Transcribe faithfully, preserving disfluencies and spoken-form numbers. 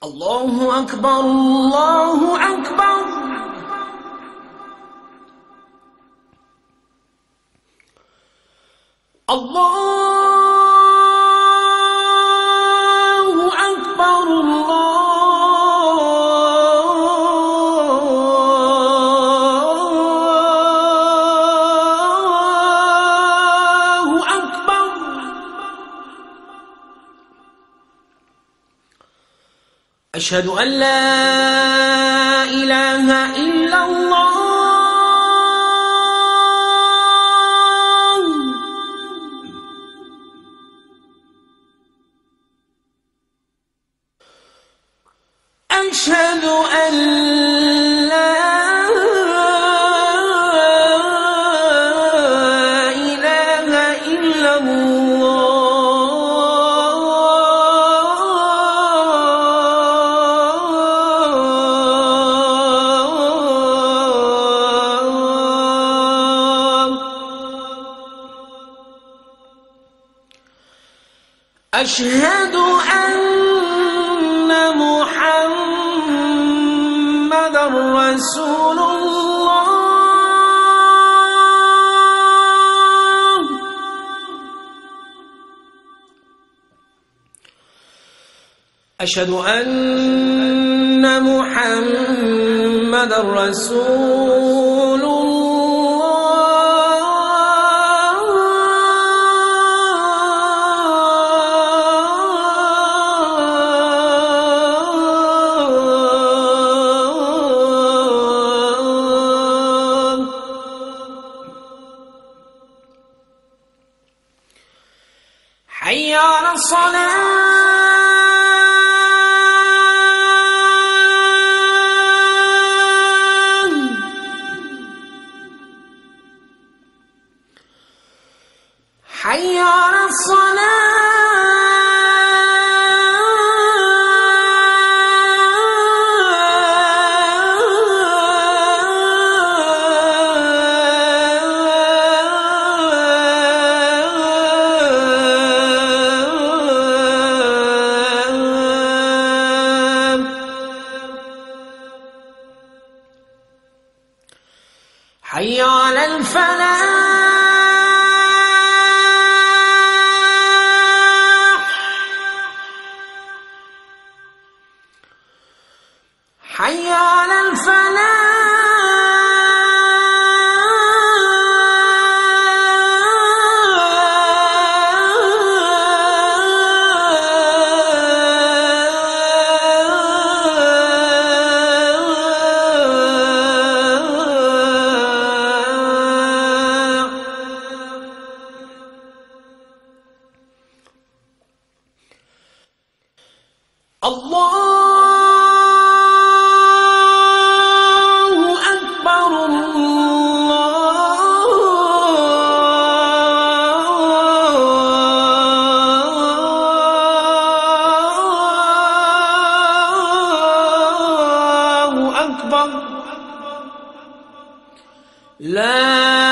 الله أكبر الله أكبر. الله أكبر الله أكبر. أشهد أن لا إله إلا الله. أشهد أن لا إله إلا الله. أشهد أن محمدًا رسول الله. أشهد أن محمدًا رسول الله. حي على الصلاة. حي على الصلاة. حي على الفلاح. حي على الفلاح. الله أكبر الله أكبر. لا